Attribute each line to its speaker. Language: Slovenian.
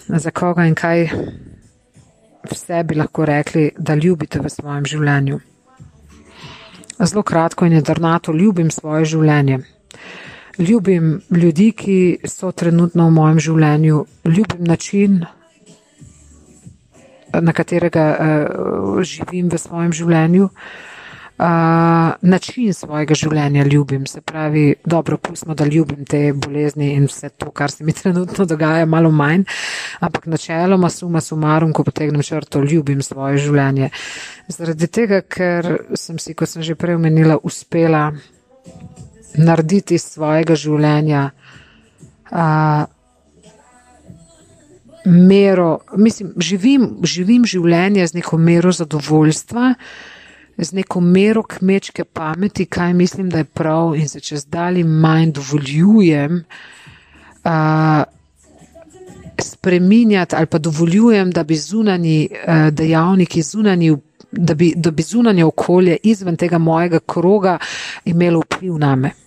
Speaker 1: za koga in kaj vse bi lahko rekli, da ljubite v svojem življenju. Zelo kratko in jedrnato, ljubim svoje življenje. Ljubim ljudi, ki so trenutno v mojem življenju. Ljubim način, na katerega živim v svojem življenju. Način svojega življenja ljubim, se pravi, dobro, pustimo, da ljubim te bolezni in vse to, kar se mi trenutno dogaja, malo manj, ampak načeloma suma sumarum, ko potegnem črto, ljubim svoje življenje. Zaradi tega, ker sem si, kot sem že prej omenila, uspela narediti iz svojega življenja mero, mislim, živim življenje z neko mero zadovoljstva, z neko mero kmečke pameti, kaj mislim, da je prav in se čez dalj manj dovoljujem spreminjati ali pa dovoljujem, da bi zunanji dejavniki, da bi zunanje okolje izven tega mojega kroga imelo vpliv name.